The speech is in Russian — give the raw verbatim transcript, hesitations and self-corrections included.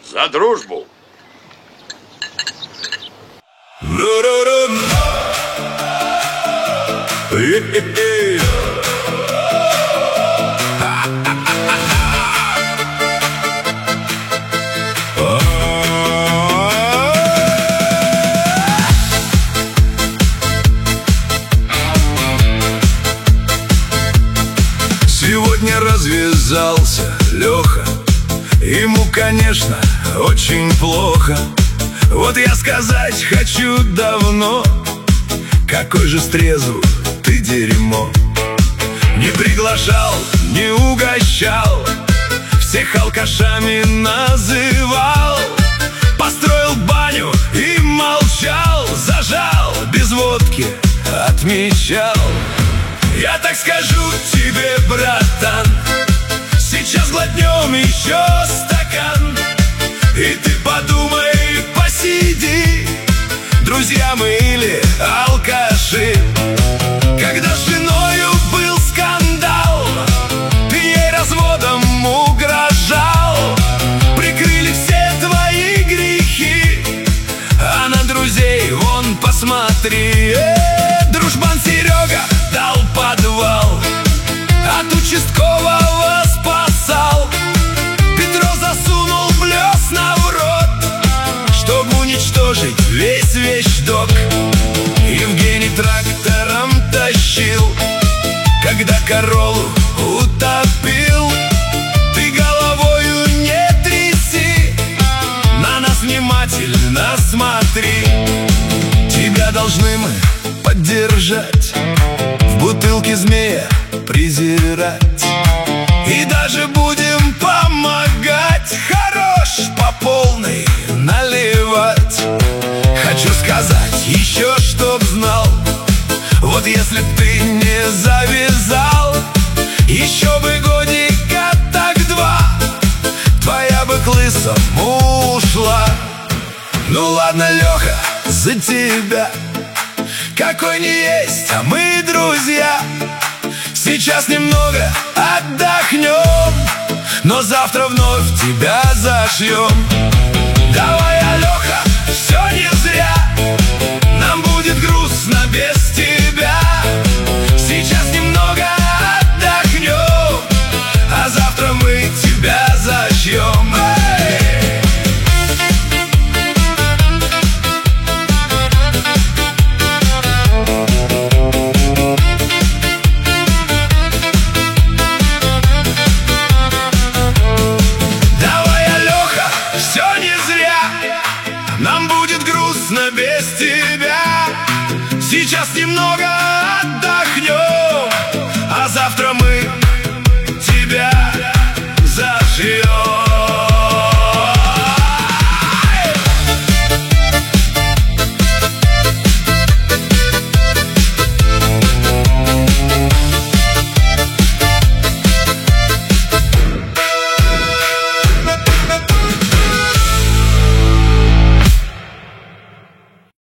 За дружбу! Сегодня развязался Леха. Ему, конечно, очень плохо. Вот я сказать хочу давно: какой же стрезу ты дерьмо. Не приглашал, не угощал, всех алкашами называл, построил баню и молчал, зажал, без водки отмечал. Я так скажу тебе, братан, сейчас глотнем еще стакан, и ты подумай, посиди, друзья мы или алкаши. Когда с женою был скандал, ты ей разводом угрожал, прикрыли все твои грехи, а на друзей вон посмотри. Э, дружбан Серега дал подвал, от участкового спасал, Петро засунул блесна в рот, чтобы уничтожить весь вещдок. Евгений трактором тащил, когда Короллу утопил. Ты головою не тряси, на нас внимательно смотри. Тебя должны мы поддержать, в бутылке змея презирать, и даже будем помогать, хорош по полной наливать. Хочу сказать еще, чтоб знал, вот если б ты не завязал, еще бы годика так два, твоя бы к лысому ушла. Ну ладно, Леха, за тебя, какой не есть, а мы друзья. Сейчас немного отдохнем, но завтра вновь тебя зашьем. Давай, Алёха, все не зря, нам будет грустно без тебя. Сейчас немного отдохнем, а завтра мы тебя зашьем. Нам будет грустно без тебя. Сейчас немного